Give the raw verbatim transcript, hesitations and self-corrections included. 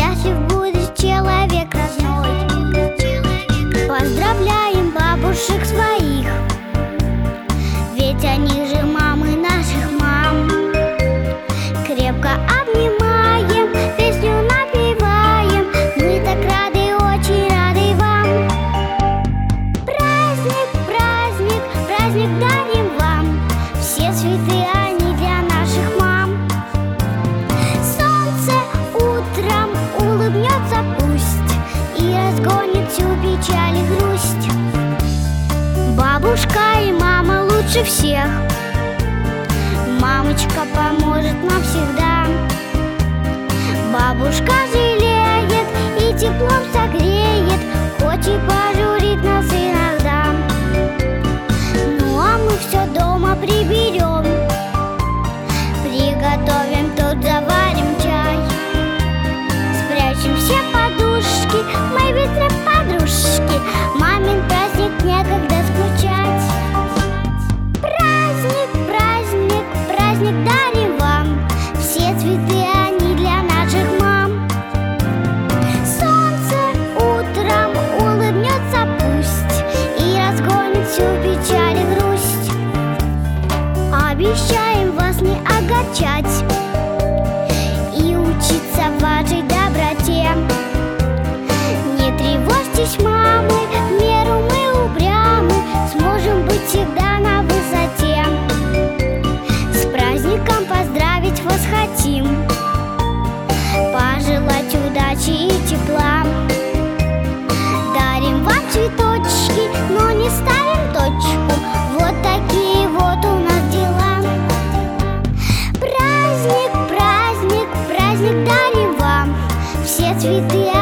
счастлив будет человек родной. Поздравляем бабушек своих, ведь они же мамы наших мам. Крепко обнимаем, песню напеваем, мы так рады, очень рады вам. Праздник, праздник, праздник дарим вам, все цветы они для наших мам. Солнце утром улыбнется пусть и разгонит всю печаль и грусть. Бабушка и мама лучше всех, мамочка поможет нам всегда. Бабушка жалеет и теплом согреет, хоть и пожурит нас иногда. Ну а мы все дома приберем, приготовим тут, заварим чай. Спрячем все подушки, мы ведь не подружки, мамин праздник некогда скучать. Праздник, праздник, праздник дарим вам, все цветы они для наших мам. Солнце утром улыбнется пусть и разгонит всю печаль и грусть. Обещаем вас не огорчать и учиться вашей доброте. Не тревожьтесь, мамы, в меру мы упрямы, сможем быть всегда на высоте. С праздником поздравить вас хотим, пожелать удачи и тепла. Дарим вам цветочки, но не ставим точку, вот такие вот у нас дела. Праздник, праздник, праздник дарим вам, все цветы